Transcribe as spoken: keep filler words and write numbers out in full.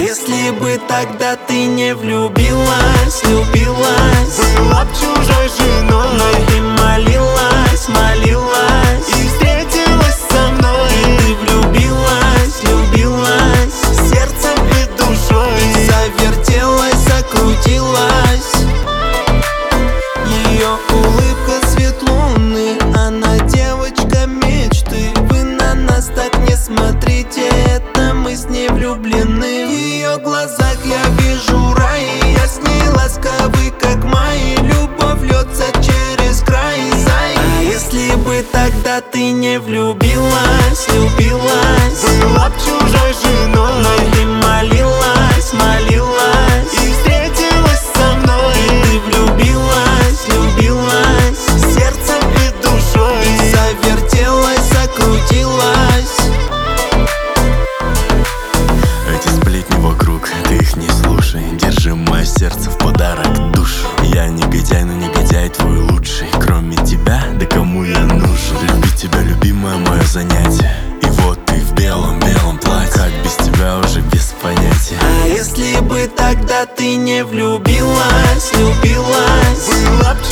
если бы тогда ты не влюбилась, влюбилась, была б чужой женой, но ты молилась, молилась и встретилась со мной. И ты влюбилась, влюбилась сердцем и душой, и завертелась, закрутилась. Ее улыбка свет луны, она девочка мечты. Вы на нас так не смотрите, это мы с ней влюблены. В ее глазах я вижу рай, я с ней ласковый как май. Любовь льется через край, зай. А если бы тогда ты не влюбилась, влюбилась, была б чужой женой, но ты молилась, молилась и встретилась со мной. И ты влюбилась, влюбилась сердцем и душой, и завертелась, закрутилась. Эти сплетни вокруг, ты их не слушай. Держи мое сердце в подарок душу. Я негодяй, но негодяй твой лучший. Кроме тебя, да кому я нужен? Любить тебя, любимое мое занятие. И вот ты в белом-белом платье. Как без тебя уже без понятия. А если бы тогда ты не влюбилась, влюбилась, была б